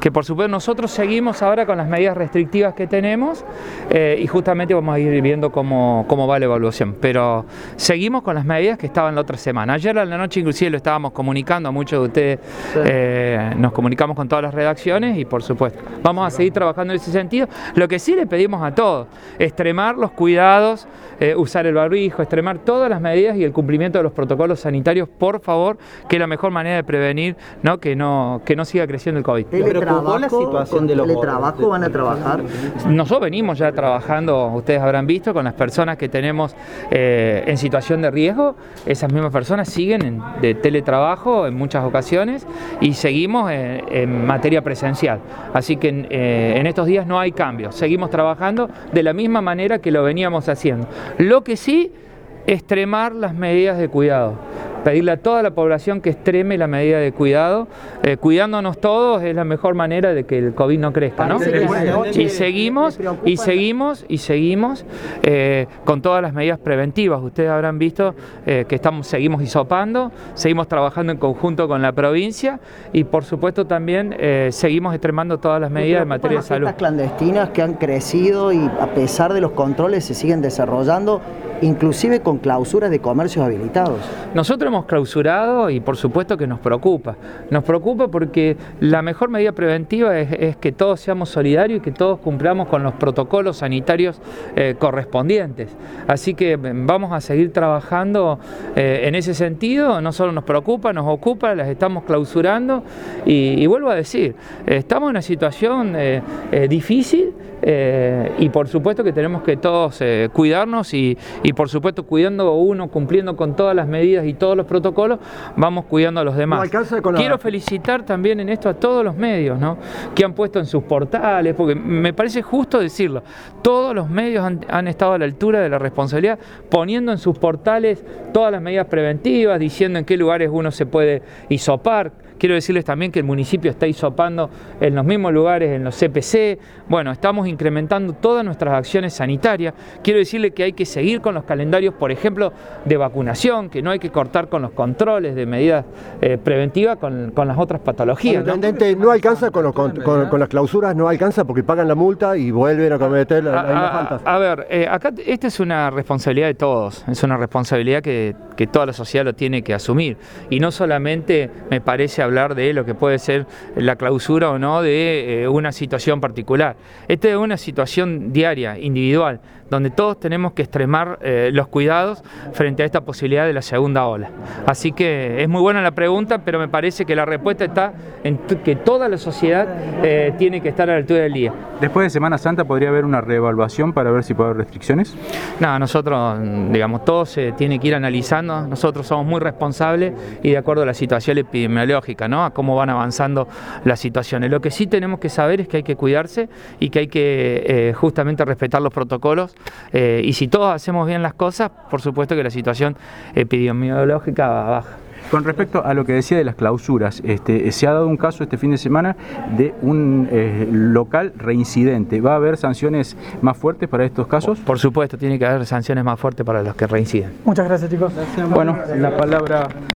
que por supuesto nosotros seguimos ahora con las medidas restrictivas que tenemos y justamente vamos a ir viendo cómo va la evaluación, pero seguimos con las medidas que estaban la otra semana. Ayer a la noche inclusive lo estábamos comunicando a muchos de ustedes, nos comunicamos con todas las redacciones y por supuesto vamos a seguir trabajando en ese sentido. Lo que sí le pedimos a todos, extremar los cuidados, usar el barbijo, extremar todas las medidas y el cumplimiento de los protocolos sanitarios, por favor, que es la mejor manera de prevenir, ¿no? Que no siga creciendo el COVID. ¿Con teletrabajo van a trabajar? Nosotros venimos ya trabajando, ustedes habrán visto, con las personas que tenemos en situación de riesgo. Esas mismas personas siguen de teletrabajo en muchas ocasiones y seguimos en materia presencial. Así que en estos días no hay cambios, seguimos trabajando de la misma manera que lo veníamos haciendo. Lo que sí, extremar las medidas de cuidado. Pedirle a toda la población que extreme la medida de cuidado, cuidándonos todos es la mejor manera de que el COVID no crezca, ¿no? Y seguimos con todas las medidas preventivas. Ustedes habrán visto que seguimos hisopando, seguimos trabajando en conjunto con la provincia y por supuesto también seguimos extremando todas las medidas en materia de salud. Las clandestinas que han crecido y a pesar de los controles se siguen desarrollando, inclusive con clausuras de comercios habilitados. Nosotros hemos clausurado y por supuesto que nos preocupa porque la mejor medida preventiva es que todos seamos solidarios y que todos cumplamos con los protocolos sanitarios correspondientes. Así que vamos a seguir trabajando en ese sentido. No solo nos preocupa, nos ocupa, las estamos clausurando y vuelvo a decir, estamos en una situación difícil y por supuesto que tenemos que todos cuidarnos y por supuesto cuidando uno, cumpliendo con todas las medidas y todos los protocolos, vamos cuidando a los demás. Quiero felicitar también en esto a todos los medios, ¿no? Que han puesto en sus portales, porque me parece justo decirlo, todos los medios han estado a la altura de la responsabilidad, poniendo en sus portales todas las medidas preventivas, diciendo en qué lugares uno se puede hisopar. Quiero decirles también que el municipio está hisopando en los mismos lugares, en los CPC. Bueno, estamos incrementando todas nuestras acciones sanitarias. Quiero decirles que hay que seguir con los calendarios, por ejemplo, de vacunación, que no hay que cortar con los controles de medidas preventivas con las otras patologías. Bueno, intendente, no alcanza con las clausuras, no alcanza porque pagan la multa y vuelven a cometer las faltas. A ver, acá esta es una responsabilidad de todos, es una responsabilidad que toda la sociedad lo tiene que asumir. Y no solamente me parece hablar de lo que puede ser la clausura o no de una situación particular. Esta es una situación diaria, individual, donde todos tenemos que extremar los cuidados frente a esta posibilidad de la segunda ola. Así que es muy buena la pregunta, pero me parece que la respuesta está en que toda la sociedad tiene que estar a la altura del día. Después de Semana Santa, ¿podría haber una reevaluación para ver si puede haber restricciones? No, nosotros, digamos, todo se tiene que ir analizando. Nosotros somos muy responsables y de acuerdo a la situación epidemiológica, ¿no? A cómo van avanzando las situaciones. Lo que sí tenemos que saber es que hay que cuidarse y que hay que justamente respetar los protocolos y si todos hacemos bien las cosas, por supuesto que la situación epidemiológica baja. Con respecto a lo que decía de las clausuras, se ha dado un caso este fin de semana de un local reincidente. ¿Va a haber sanciones más fuertes para estos casos? Por supuesto, tiene que haber sanciones más fuertes para los que reinciden. Muchas gracias, chicos. Bueno, la palabra...